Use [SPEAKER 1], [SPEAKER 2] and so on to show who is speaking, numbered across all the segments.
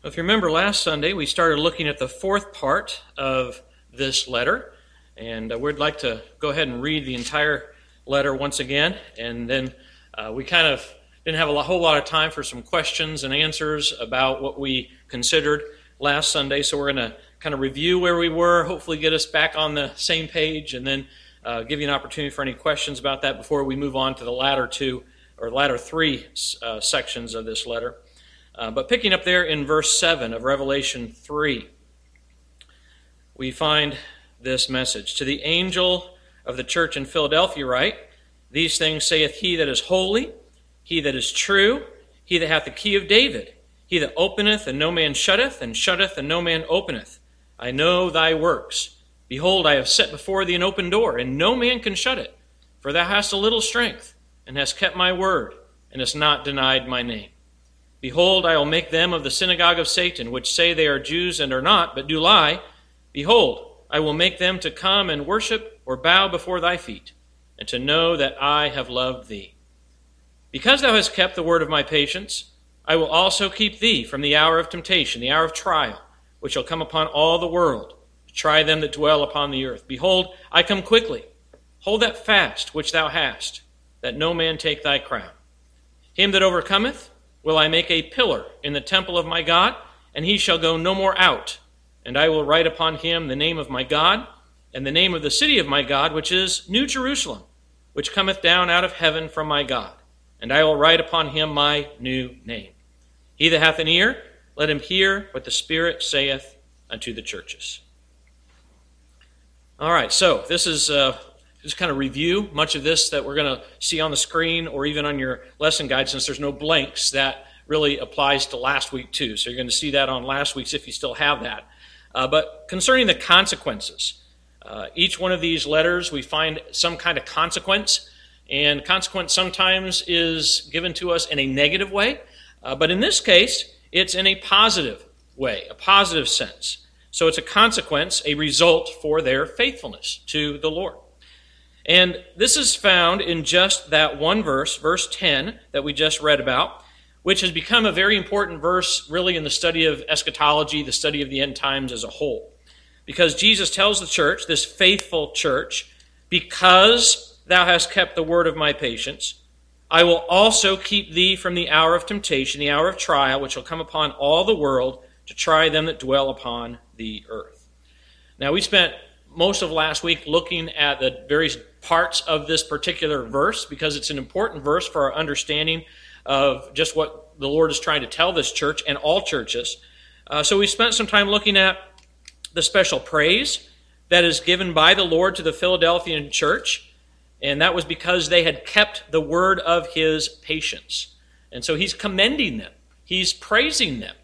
[SPEAKER 1] If you remember last Sunday, we started looking at the fourth part of this letter, and we'd like to go ahead and read the entire letter once again, and then we kind of didn't have a whole lot of time for some questions and answers about what we considered last Sunday, so we're going to kind of review where we were, hopefully get us back on the same page, and then give you an opportunity for any questions about that before we move on to the latter three sections of this letter. But picking up there in verse 7 of Revelation 3, we find this message. To the angel of the church in Philadelphia write, These things saith he that is holy, he that is true, he that hath the key of David, he that openeth and no man shutteth, and shutteth and no man openeth. I know thy works. Behold, I have set before thee an open door, and no man can shut it. For thou hast a little strength, and hast kept my word, and hast not denied my name. Behold, I will make them of the synagogue of Satan, which say they are Jews and are not, but do lie. Behold, I will make them to come and worship or bow before thy feet, and to know that I have loved thee. Because thou hast kept the word of my patience, I will also keep thee from the hour of temptation, the hour of trial, which shall come upon all the world, to try them that dwell upon the earth. Behold, I come quickly. Hold that fast which thou hast, that no man take thy crown. Him that overcometh will I make a pillar in the temple of my God, and he shall go no more out. And I will write upon him the name of my God, and the name of the city of my God, which is New Jerusalem, which cometh down out of heaven from my God. And I will write upon him my new name. He that hath an ear, let him hear what the Spirit saith unto the churches. All right, so this is just kind of review much of this that we're going to see on the screen or even on your lesson guide, since there's no blanks. That really applies to last week too. So you're going to see that on last week's if you still have that. But concerning the consequences, each one of these letters we find some kind of consequence, and consequence sometimes is given to us in a negative way, but in this case it's in a positive way, a positive sense. So it's a consequence, a result for their faithfulness to the Lord. And this is found in just that one verse, verse 10, that we just read about, which has become a very important verse really in the study of eschatology, the study of the end times as a whole. Because Jesus tells the church, this faithful church, because thou hast kept the word of my patience, I will also keep thee from the hour of temptation, the hour of trial, which shall come upon all the world to try them that dwell upon the earth. Now, we spent most of last week looking at the various parts of this particular verse because it's an important verse for our understanding of just what the Lord is trying to tell this church and all churches. So we spent some time looking at the special praise that is given by the Lord to the Philadelphian church, and that was because they had kept the word of his patience. And so he's commending them. He's praising them.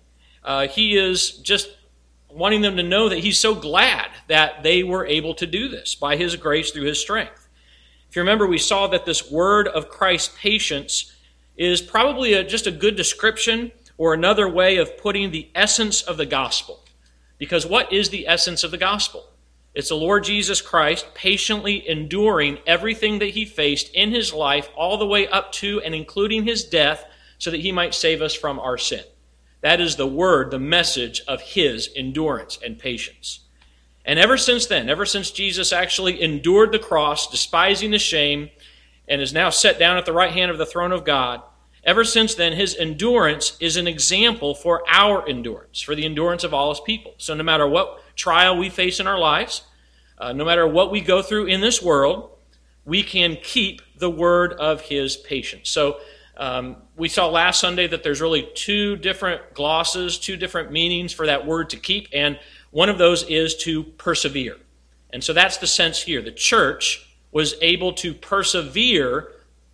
[SPEAKER 1] He is just wanting them to know that he's so glad that they were able to do this by his grace through his strength. If you remember, we saw that this word of Christ's patience is probably just a good description or another way of putting the essence of the gospel. Because what is the essence of the gospel? It's the Lord Jesus Christ patiently enduring everything that he faced in his life all the way up to and including his death so that he might save us from our sin. That is the word, the message of his endurance and patience. And ever since then, ever since Jesus actually endured the cross, despising the shame, and is now set down at the right hand of the throne of God, ever since then, his endurance is an example for our endurance, for the endurance of all his people. So no matter what trial we face in our lives, no matter what we go through in this world, we can keep the word of his patience. So we saw last Sunday that there's really two different glosses, two different meanings for that word to keep, and one of those is to persevere. And so that's the sense here. The church was able to persevere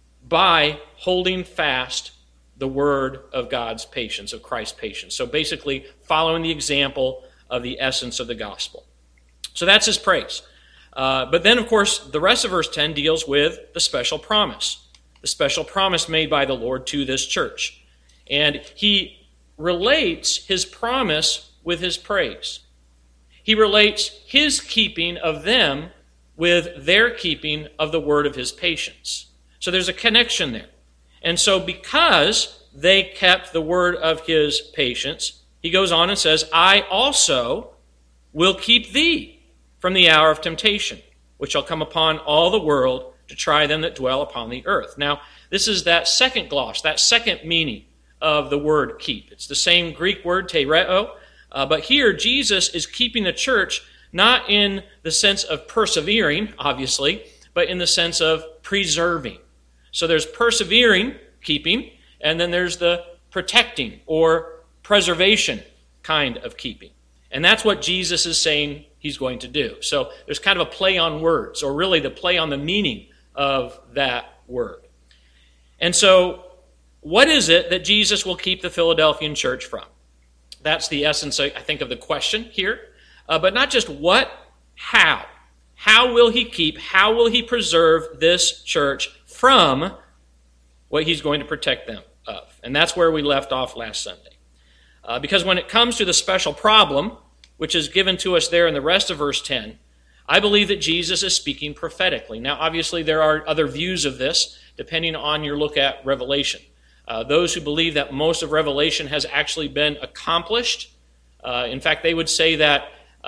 [SPEAKER 1] by holding fast the word of God's patience, of Christ's patience. So basically following the example of the essence of the gospel. So that's his praise. But then, of course, the rest of verse 10 deals with the special promise. The special promise made by the Lord to this church. And he relates his promise with his praise. He relates his keeping of them with their keeping of the word of his patience. So there's a connection there. And so because they kept the word of his patience, he goes on and says, I also will keep thee from the hour of temptation, which shall come upon all the world to try them that dwell upon the earth. Now, this is that second gloss, that second meaning of the word keep. It's the same Greek word, tereo, but here Jesus is keeping the church not in the sense of persevering, obviously, but in the sense of preserving. So there's persevering, keeping, and then there's the protecting or preservation kind of keeping. And that's what Jesus is saying he's going to do. So there's kind of a play on words, or really the play on the meaning of that word. And so what is it that Jesus will keep the Philadelphian church from? That's the essence, I think, of the question here. But not just what, how. How will he keep, how will he preserve this church from what he's going to protect them of? And that's where we left off last Sunday. Because when it comes to the special problem, which is given to us there in the rest of verse 10, I believe that Jesus is speaking prophetically. Now, obviously, there are other views of this, depending on your look at Revelation. Those who believe that most of Revelation has actually been accomplished. In fact, they would say that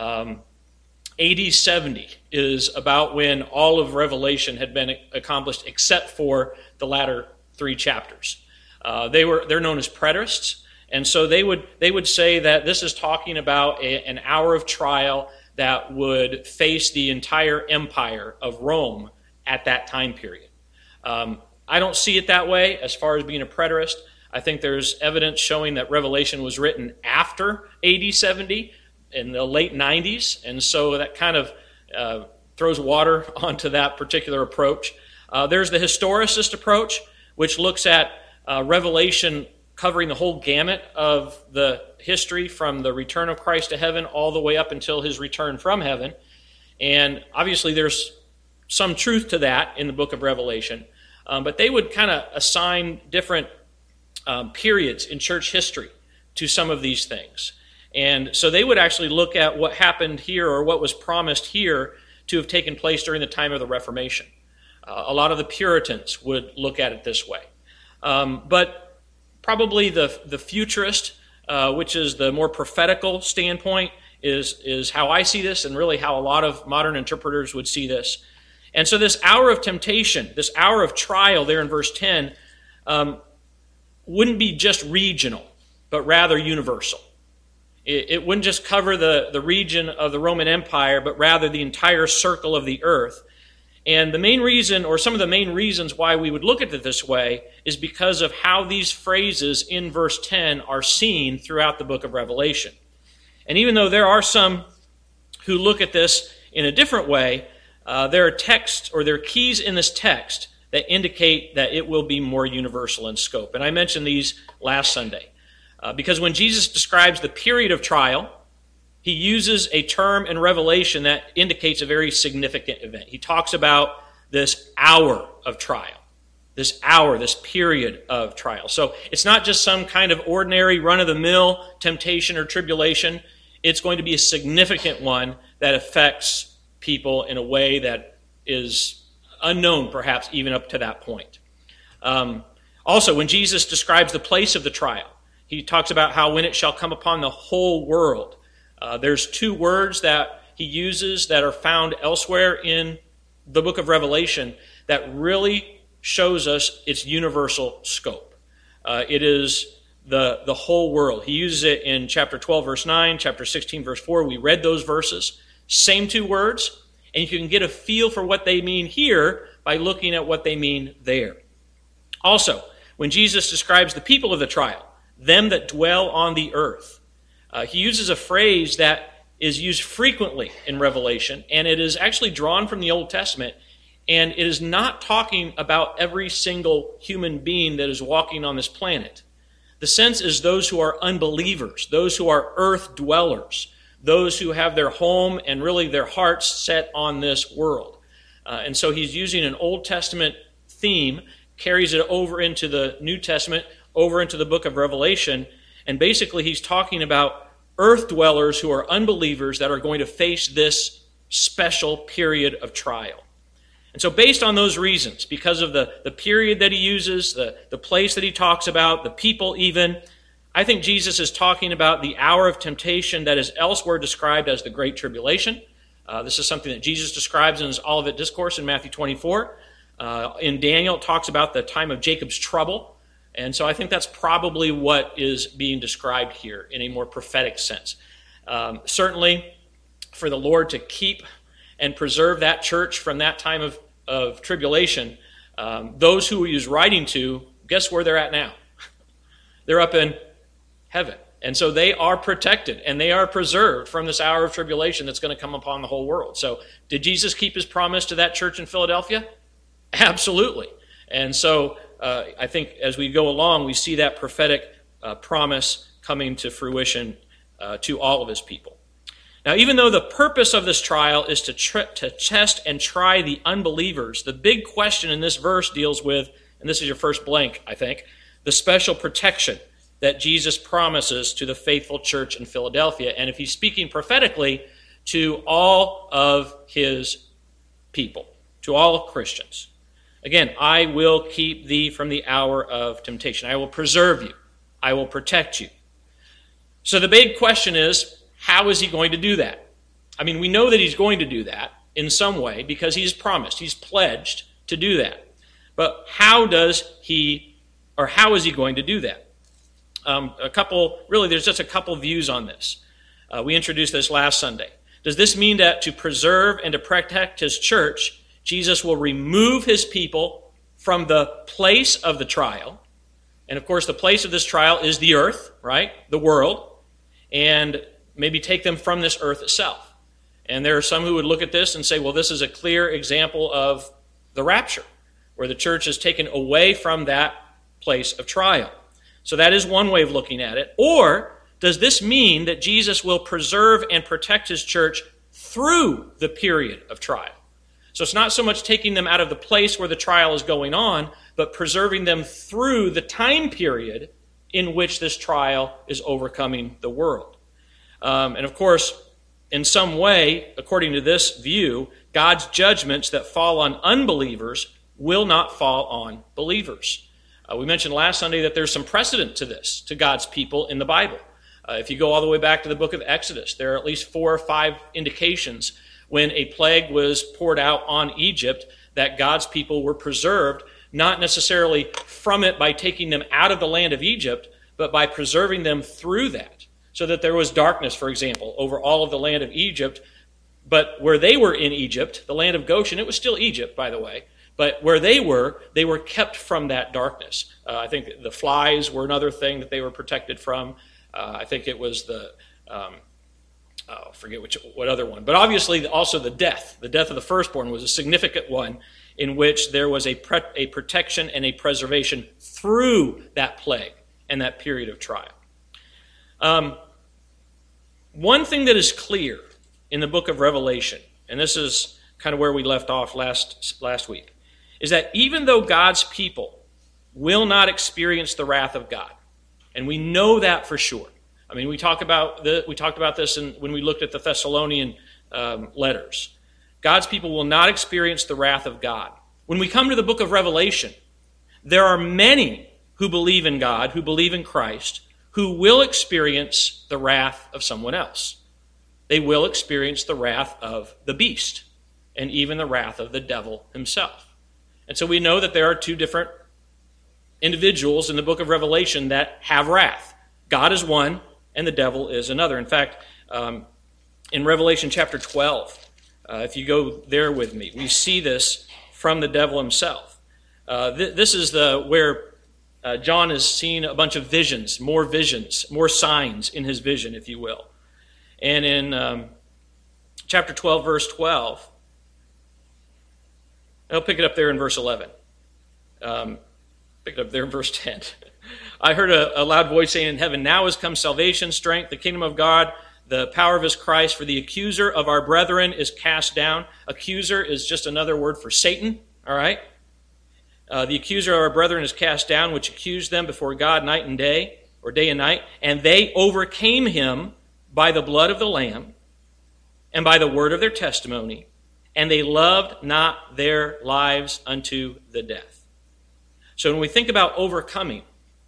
[SPEAKER 1] AD 70 is about when all of Revelation had been accomplished, except for the latter 3 chapters. They're known as preterists, and so they would say that this is talking about an hour of trial that would face the entire empire of Rome at that time period. I don't see it that way as far as being a preterist. I think there's evidence showing that Revelation was written after AD 70 in the late 90s, and so that kind of throws water onto that particular approach. There's the historicist approach, which looks at Revelation covering the whole gamut of the history from the return of Christ to heaven all the way up until his return from heaven. And obviously there's some truth to that in the book of Revelation, but they would kind of assign different periods in church history to some of these things. And so they would actually look at what happened here, or what was promised here, to have taken place during the time of the Reformation. A lot of the Puritans would look at it this way. But probably the futurist, which is the more prophetical standpoint, is how I see this, and really how a lot of modern interpreters would see this. And so this hour of temptation, this hour of trial there in verse 10, wouldn't be just regional, but rather universal. It wouldn't just cover the region of the Roman Empire, but rather the entire circle of the earth. And the main reason, or some of the main reasons why we would look at it this way, is because of how these phrases in verse 10 are seen throughout the book of Revelation. And even though there are some who look at this in a different way, there are texts, or there are keys in this text that indicate that it will be more universal in scope. And I mentioned these last Sunday. Because when Jesus describes the period of trial, he uses a term in Revelation that indicates a very significant event. He talks about this hour of trial, this hour, this period of trial. So it's not just some kind of ordinary run-of-the-mill temptation or tribulation. It's going to be a significant one that affects people in a way that is unknown, perhaps, even up to that point. Also, when Jesus describes the place of the trial, he talks about how when it shall come upon the whole world. There's 2 words that he uses that are found elsewhere in the book of Revelation that really shows us its universal scope. It is the whole world. He uses it in chapter 12, verse 9, chapter 16, verse 4. We read those verses. Same 2 words, and you can get a feel for what they mean here by looking at what they mean there. Also, when Jesus describes the people of the trial, them that dwell on the earth, he uses a phrase that is used frequently in Revelation, and it is actually drawn from the Old Testament, and it is not talking about every single human being that is walking on this planet. The sense is those who are unbelievers, those who are earth dwellers, those who have their home and really their hearts set on this world. And so he's using an Old Testament theme, carries it over into the New Testament, over into the book of Revelation, and basically he's talking about earth dwellers who are unbelievers that are going to face this special period of trial. And so based on those reasons, because of the period that he uses, the place that he talks about, the people even, I think Jesus is talking about the hour of temptation that is elsewhere described as the Great Tribulation. This is something that Jesus describes in his Olivet Discourse in Matthew 24. In Daniel, it talks about the time of Jacob's trouble. And so I think that's probably what is being described here in a more prophetic sense. Certainly, for the Lord to keep and preserve that church from that time of tribulation, those who he was writing to, guess where they're at now? They're up in heaven. And so they are protected and they are preserved from this hour of tribulation that's going to come upon the whole world. So did Jesus keep his promise to that church in Philadelphia? Absolutely. And so I think as we go along, we see that prophetic promise coming to fruition to all of his people. Now, even though the purpose of this trial is to test and try the unbelievers, the big question in this verse deals with, and this is your first blank, I think, the special protection that Jesus promises to the faithful church in Philadelphia. And if he's speaking prophetically to all of his people, to all Christians. Again, I will keep thee from the hour of temptation. I will preserve you. I will protect you. So the big question is, how is he going to do that? I mean, we know that he's going to do that in some way because he's promised, he's pledged to do that. But how is he going to do that? There's just a couple views on this. We introduced this last Sunday. Does this mean that to preserve and to protect his church, Jesus will remove his people from the place of the trial? And of course, the place of this trial is the earth, right? The world. And maybe take them from this earth itself. And there are some who would look at this and say, well, this is a clear example of the rapture, where the church is taken away from that place of trial. So that is one way of looking at it. Or does this mean that Jesus will preserve and protect his church through the period of trial? So it's not so much taking them out of the place where the trial is going on, but preserving them through the time period in which this trial is overcoming the world. And of course, in some way, according to this view, God's judgments that fall on unbelievers will not fall on believers. We mentioned last Sunday that there's some precedent to this, to God's people in the Bible. If you go all the way back to the book of Exodus, there are at least 4 or 5 indications when a plague was poured out on Egypt that God's people were preserved, not necessarily from it by taking them out of the land of Egypt, but by preserving them through that. So that there was darkness, for example, over all of the land of Egypt, but where they were in Egypt, the land of Goshen, it was still Egypt, by the way, but where they were kept from that darkness. I think the flies were another thing that they were protected from. I think it was I forget what other one. But obviously also the death. The death of the firstborn was a significant one in which there was a protection and a preservation through that plague and that period of trial. One thing that is clear in the book of Revelation, and this is kind of where we left off last week, is that even though God's people will not experience the wrath of God, and we know that for sure. I mean, we talked about this when we looked at the Thessalonian letters. God's people will not experience the wrath of God. When we come to the book of Revelation, there are many who believe in God, who believe in Christ, who will experience the wrath of someone else. They will experience the wrath of the beast and even the wrath of the devil himself. And so we know that there are 2 different individuals in the book of Revelation that have wrath. God is one, and the devil is another. In fact, in Revelation chapter 12, if you go there with me, we see this from the devil himself. This is where John is seeing a bunch of visions, more signs in his vision, if you will. And in chapter 12, verse 12, I'll pick it up there in verse 11. Pick it up there in verse 10. I heard a loud voice saying in heaven, now has come salvation, strength, the kingdom of God, the power of his Christ, for the accuser of our brethren is cast down. Accuser is just another word for Satan, all right? The accuser of our brethren is cast down, which accused them before God night and day, or day and night, and they overcame him by the blood of the Lamb and by the word of their testimony, and they loved not their lives unto the death. So when we think about overcoming,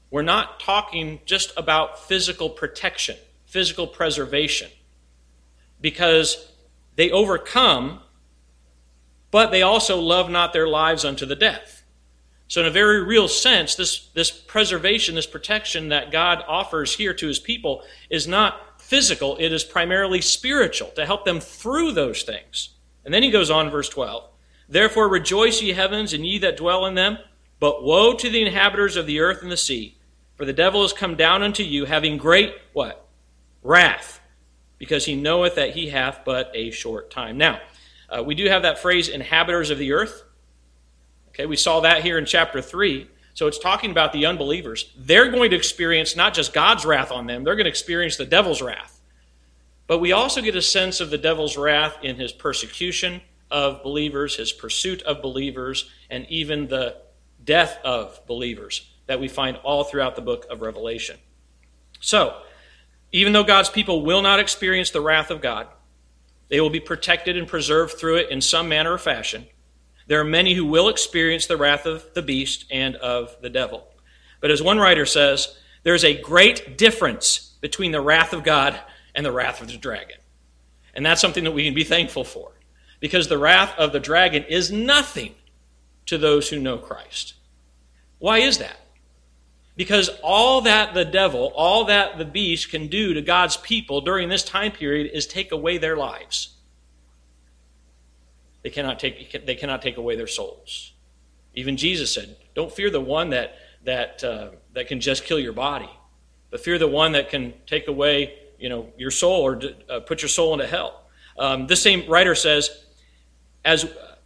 [SPEAKER 1] we're not talking just about physical protection, physical preservation, because they overcome, but they also love not their lives unto the death. So in a very real sense, this preservation, this protection that God offers here to his people is not physical, it is primarily spiritual, to help them through those things. And then he goes on, verse 12, "Therefore rejoice, ye heavens, and ye that dwell in them, but woe to the inhabitants of the earth and the sea, for the devil is come down unto you, having great," what? "Wrath, because he knoweth that he hath but a short time." Now, we do have that phrase, inhabitants of the earth. Okay, we saw that here in chapter 3. So it's talking about the unbelievers. They're going to experience not just God's wrath on them, they're going to experience the devil's wrath. But we also get a sense of the devil's wrath in his persecution of believers, his pursuit of believers, and even the death of believers that we find all throughout the book of Revelation. So, even though God's people will not experience the wrath of God, they will be protected and preserved through it in some manner or fashion. There are many who will experience the wrath of the beast and of the devil. But as one writer says, there's a great difference between the wrath of God and the wrath of the dragon. And that's something that we can be thankful for, because the wrath of the dragon is nothing to those who know Christ. Why is that? Because all that the devil, all that the beast can do to God's people during this time period is take away their lives. They cannot take away their souls. Even Jesus said, "Don't fear the one that can just kill your body, but fear the one that can take away, your soul, or put your soul into hell." This same writer says, as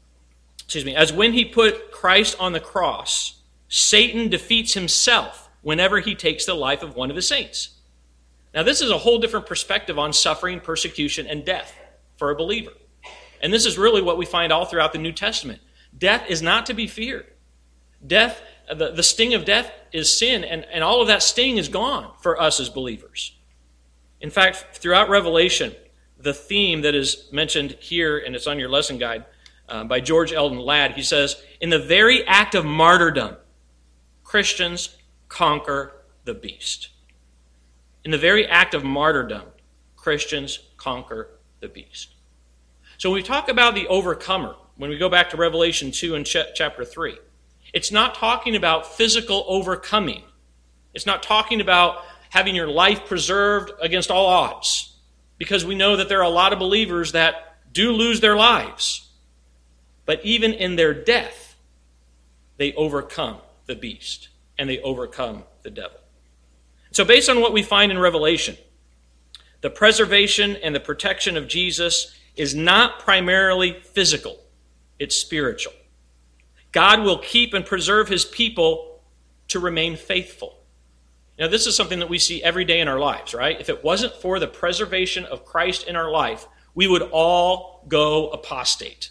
[SPEAKER 1] when he put Christ on the cross, Satan defeats himself whenever he takes the life of one of his saints. Now, this is a whole different perspective on suffering, persecution, and death for a believer. And this is really what we find all throughout the New Testament. Death is not to be feared. Death, the sting of death is sin, and all of that sting is gone for us as believers. In fact, throughout Revelation, the theme that is mentioned here, and it's on your lesson guide, by George Eldon Ladd, he says, "In the very act of martyrdom, Christians conquer the beast." In the very act of martyrdom, Christians conquer the beast. So when we talk about the overcomer, when we go back to Revelation 2 and chapter 3, it's not talking about physical overcoming. It's not talking about having your life preserved against all odds, because we know that there are a lot of believers that do lose their lives. But even in their death, they overcome the beast and they overcome the devil. So based on what we find in Revelation, the preservation and the protection of Jesus is not primarily physical, it's spiritual. God will keep and preserve his people to remain faithful. Now, this is something that we see every day in our lives, right? If it wasn't for the preservation of Christ in our life, we would all go apostate.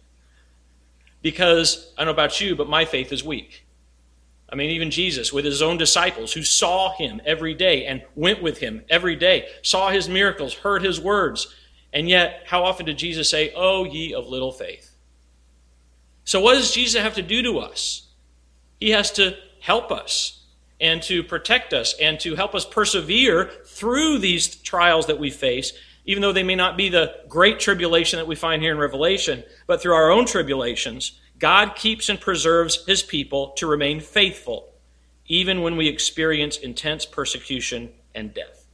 [SPEAKER 1] Because, I don't know about you, but my faith is weak. I mean, even Jesus with his own disciples who saw him every day and went with him every day, saw his miracles, heard his words. And yet, how often did Jesus say, "Oh, ye of little faith"? So what does Jesus have to do to us? He has to help us and to protect us and to help us persevere through these trials that we face, even though they may not be the great tribulation that we find here in Revelation, but through our own tribulations, God keeps and preserves his people to remain faithful, even when we experience intense persecution and death.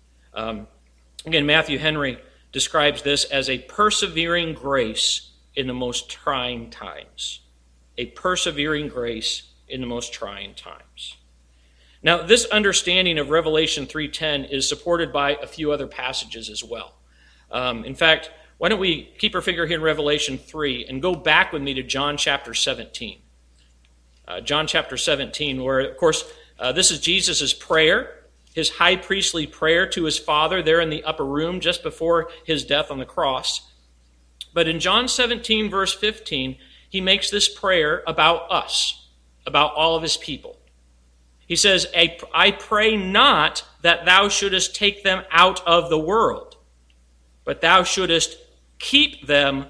[SPEAKER 1] Again, Matthew Henry describes this as a persevering grace in the most trying times. A persevering grace in the most trying times. Now, this understanding of Revelation 3:10 is supported by a few other passages as well. In fact, why don't we keep our finger here in Revelation 3 and go back with me to John chapter 17. John chapter 17, where, of course, this is Jesus' prayer, his high priestly prayer to his Father there in the upper room just before his death on the cross. But in John 17, verse 15, he makes this prayer about us, about all of his people. He says, "I pray not that thou shouldest take them out of the world, but thou shouldest keep them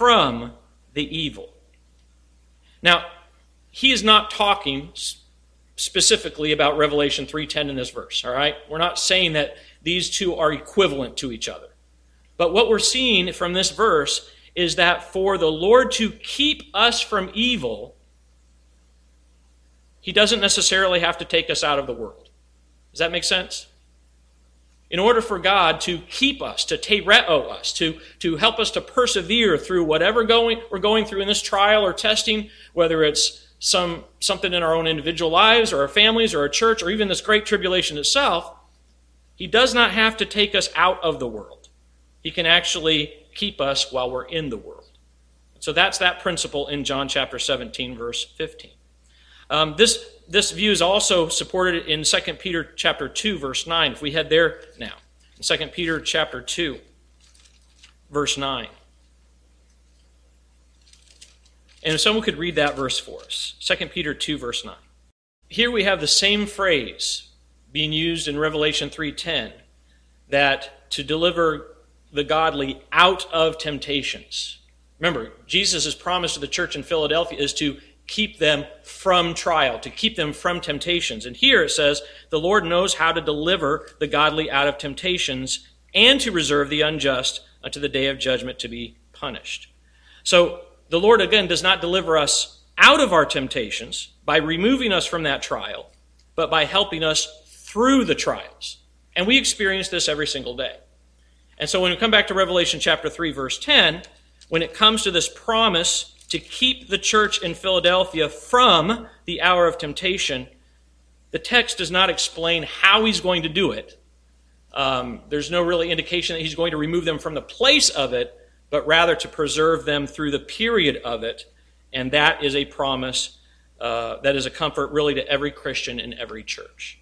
[SPEAKER 1] from the evil." Now, he is not talking specifically about Revelation 3:10 in this verse, all right? We're not saying that these two are equivalent to each other. But what we're seeing from this verse is that for the Lord to keep us from evil, he doesn't necessarily have to take us out of the world. Does that make sense? In order for God to keep us, to tereo us, to help us to persevere through whatever we're going through in this trial or testing, whether it's something in our own individual lives or our families or our church or even this great tribulation itself, he does not have to take us out of the world. He can actually keep us while we're in the world. So that's that principle in John chapter 17, verse 15. This view is also supported in 2 Peter chapter 2, verse 9. If we head there now, in 2 Peter chapter 2, verse 9. And if someone could read that verse for us, 2 Peter 2, verse 9. Here we have the same phrase being used in Revelation 3:10, that to deliver the godly out of temptations. Remember, Jesus' promise to the church in Philadelphia is to keep them from trial, to keep them from temptations. And here it says, the Lord knows how to deliver the godly out of temptations and to reserve the unjust unto the day of judgment to be punished. So the Lord, again, does not deliver us out of our temptations by removing us from that trial, but by helping us through the trials. And we experience this every single day. And so when we come back to Revelation chapter 3, verse 10, when it comes to this promise to keep the church in Philadelphia from the hour of temptation, the text does not explain how he's going to do it. There's no really indication that he's going to remove them from the place of it, but rather to preserve them through the period of it. And that is a promise that is a comfort really to every Christian in every church.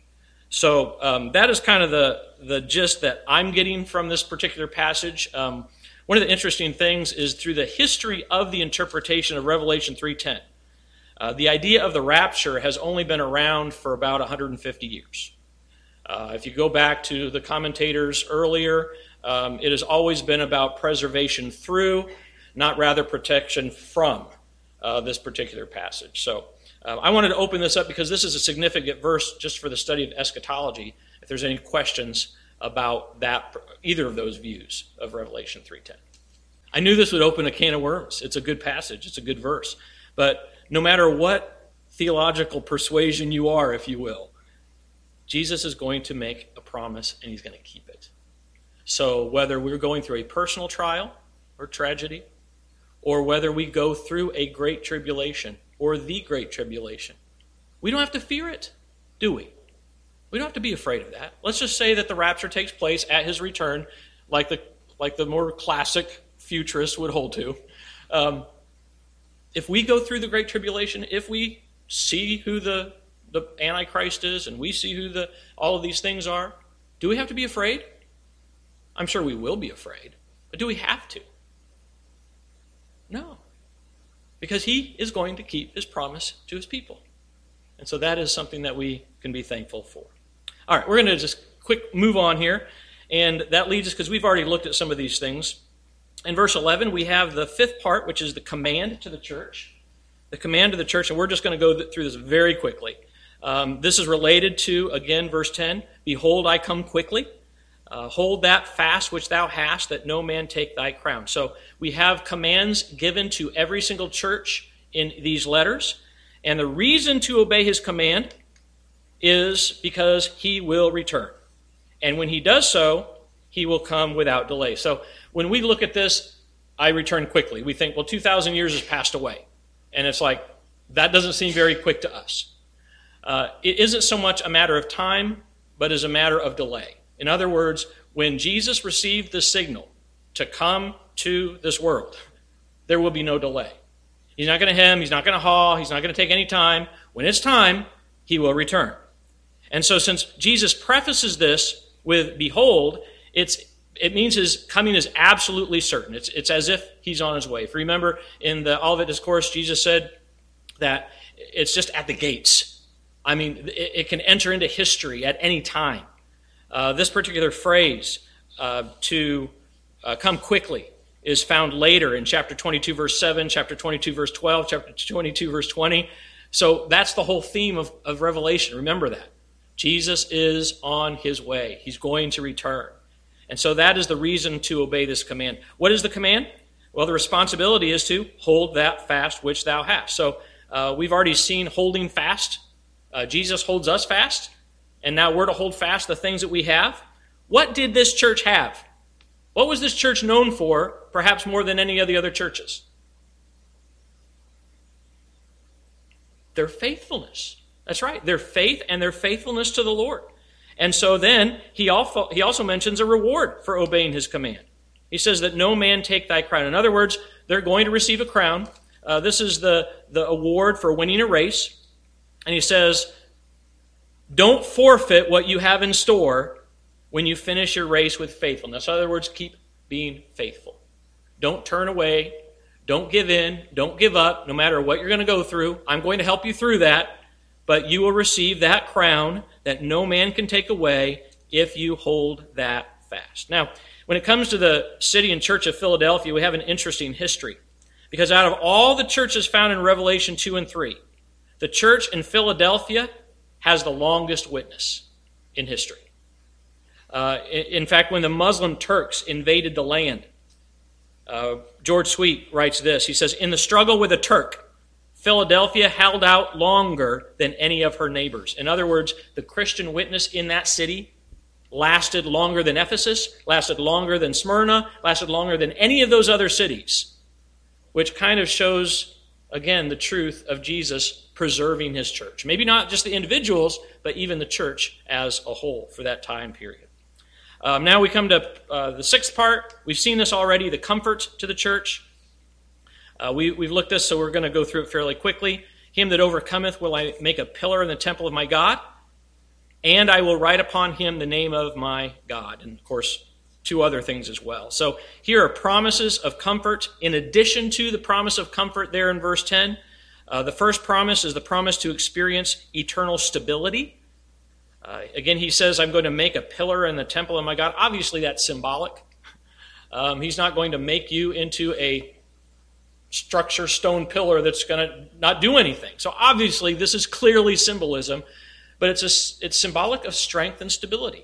[SPEAKER 1] So that is kind of the gist that I'm getting from this particular passage. One of the interesting things is through the history of the interpretation of Revelation 3:10. The idea of the rapture has only been around for about 150 years. If you go back to the commentators earlier, it has always been about preservation through, not rather protection from this particular passage. So I wanted to open this up because this is a significant verse just for the study of eschatology, if there's any questions about that, either of those views of Revelation 3:10. I knew this would open a can of worms. It's a good passage. It's a good verse. But no matter what theological persuasion you are, if you will, Jesus is going to make a promise and he's going to keep it. So whether we're going through a personal trial or tragedy, or whether we go through a great tribulation or the great tribulation, we don't have to fear it, do we? We don't have to be afraid of that. Let's just say that the rapture takes place at his return, like the more classic futurists would hold to. If we go through the great tribulation, if we see who the Antichrist is and we see who all of these things are, do we have to be afraid? I'm sure we will be afraid, but do we have to? No, because he is going to keep his promise to his people. And so that is something that we can be thankful for. All right, we're going to just quick move on here. And that leads us, because we've already looked at some of these things. In verse 11, we have the fifth part, which is the command to the church. The command to the church, and we're just going to go through this very quickly. This is related to, again, verse 10, behold, I come quickly. Hold that fast which thou hast, that no man take thy crown. So we have commands given to every single church in these letters. And the reason to obey his command is because he will return. And when he does so, he will come without delay. So when we look at this, I return quickly, we think, well, 2,000 years has passed away. And it's like, that doesn't seem very quick to us. It isn't so much a matter of time, but is a matter of delay. In other words, when Jesus received the signal to come to this world, there will be no delay. He's not going to hem, he's not going to haw, he's not going to take any time. When it's time, he will return. And so since Jesus prefaces this with behold, it means his coming is absolutely certain. It's as if he's on his way. If you remember in the Olivet Discourse, Jesus said that it's just at the gates. I mean, it can enter into history at any time. This particular phrase, to come quickly, is found later in chapter 22, verse 7, chapter 22, verse 12, chapter 22, verse 20. So that's the whole theme of Revelation. Remember that. Jesus is on his way. He's going to return. And so that is the reason to obey this command. What is the command? Well, the responsibility is to hold that fast which thou hast. So we've already seen holding fast. Jesus holds us fast, and now we're to hold fast the things that we have. What did this church have? What was this church known for, perhaps more than any of the other churches? Their faithfulness. That's right, their faith and their faithfulness to the Lord. And so then he also mentions a reward for obeying his command. He says that no man take thy crown. In other words, they're going to receive a crown. This is the award for winning a race. And he says, don't forfeit what you have in store when you finish your race with faithfulness. In other words, keep being faithful. Don't turn away. Don't give in. Don't give up, no matter what you're going to go through. I'm going to help you through that. But you will receive that crown that no man can take away if you hold that fast. Now, when it comes to the city and church of Philadelphia, we have an interesting history. Because out of all the churches found in Revelation 2 and 3, the church in Philadelphia has the longest witness in history. In fact, when the Muslim Turks invaded the land, George Sweet writes this. He says, in the struggle with a Turk, Philadelphia held out longer than any of her neighbors. In other words, the Christian witness in that city lasted longer than Ephesus, lasted longer than Smyrna, lasted longer than any of those other cities, which kind of shows, again, the truth of Jesus preserving his church. Maybe not just the individuals, but even the church as a whole for that time period. Now we come to the sixth part. We've seen this already, the comfort to the church. We've looked at this, so we're going to go through it fairly quickly. Him that overcometh will I make a pillar in the temple of my God, and I will write upon him the name of my God. And, of course, two other things as well. So here are promises of comfort in addition to the promise of comfort there in verse 10. The first promise is the promise to experience eternal stability. Again, he says, I'm going to make a pillar in the temple of my God. Obviously, that's symbolic. He's not going to make you into a structure stone pillar that's going to not do anything. So obviously, this is clearly symbolism, but it's symbolic of strength and stability.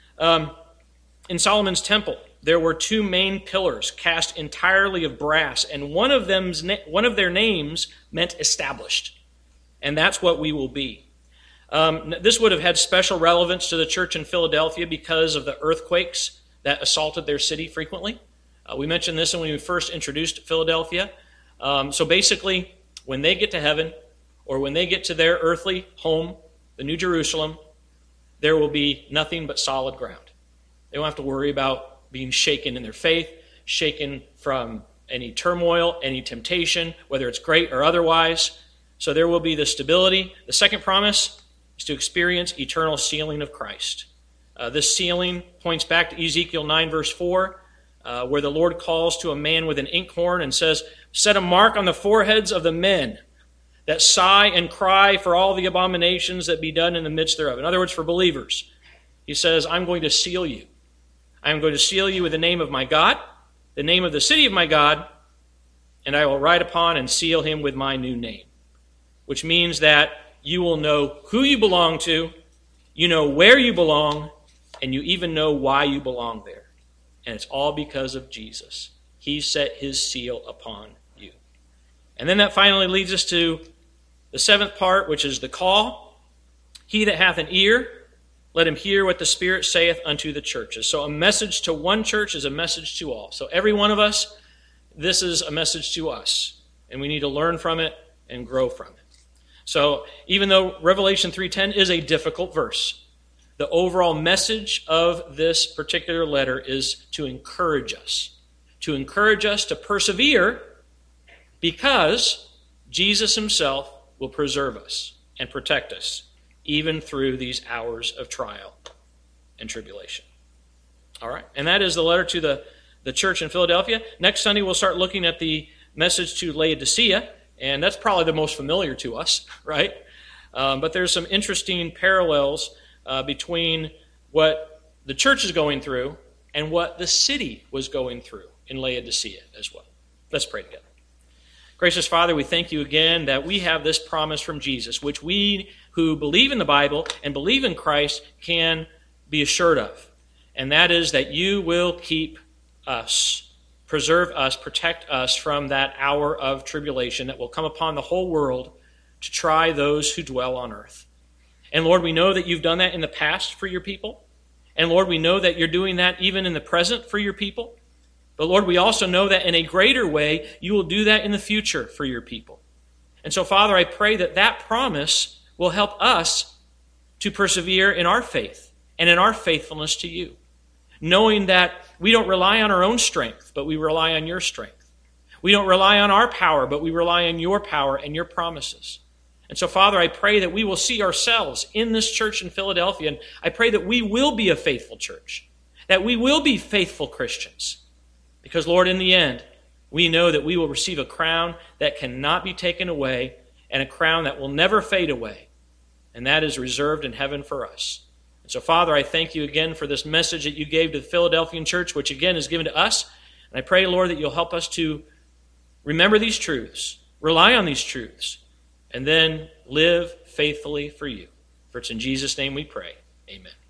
[SPEAKER 1] In Solomon's temple, there were two main pillars cast entirely of brass, and one of their names meant established. And that's what we will be. This would have had special relevance to the church in Philadelphia because of the earthquakes that assaulted their city frequently. We mentioned this when we first introduced Philadelphia. So basically, when they get to heaven, or when they get to their earthly home, the New Jerusalem, there will be nothing but solid ground. They won't have to worry about being shaken in their faith, shaken from any turmoil, any temptation, whether it's great or otherwise. So there will be the stability. The second promise is to experience eternal sealing of Christ. This sealing points back to Ezekiel 9, verse 4, where the Lord calls to a man with an inkhorn and says, set a mark on the foreheads of the men that sigh and cry for all the abominations that be done in the midst thereof. In other words, for believers, he says, I'm going to seal you. I am going to seal you with the name of my God, the name of the city of my God, and I will write upon and seal him with my new name. Which means that you will know who you belong to, you know where you belong, and you even know why you belong there. And it's all because of Jesus. He set his seal upon you. And then that finally leads us to the seventh part, which is the call. He that hath an ear, let him hear what the Spirit saith unto the churches. So a message to one church is a message to all. So every one of us, this is a message to us. And we need to learn from it and grow from it. So even though Revelation 3:10 is a difficult verse, the overall message of this particular letter is to encourage us to persevere, because Jesus himself will preserve us and protect us even through these hours of trial and tribulation. All right, and that is the letter to the church in Philadelphia. Next Sunday we'll start looking at the message to Laodicea, and that's probably the most familiar to us, right? But there's some interesting parallels between what the church is going through and what the city was going through in Laodicea as well. Let's pray together. Gracious Father, we thank you again that we have this promise from Jesus, which we who believe in the Bible and believe in Christ can be assured of. And that is that you will keep us, preserve us, protect us from that hour of tribulation that will come upon the whole world to try those who dwell on earth. And Lord, we know that you've done that in the past for your people. And Lord, we know that you're doing that even in the present for your people. But Lord, we also know that in a greater way, you will do that in the future for your people. And so, Father, I pray that that promise will help us to persevere in our faith and in our faithfulness to you, knowing that we don't rely on our own strength, but we rely on your strength. We don't rely on our power, but we rely on your power and your promises. And so, Father, I pray that we will see ourselves in this church in Philadelphia, and I pray that we will be a faithful church, that we will be faithful Christians. Because, Lord, in the end, we know that we will receive a crown that cannot be taken away and a crown that will never fade away. And that is reserved in heaven for us. And so, Father, I thank you again for this message that you gave to the Philadelphian church, which again is given to us. And I pray, Lord, that you'll help us to remember these truths, rely on these truths, and then live faithfully for you. For it's in Jesus' name we pray. Amen.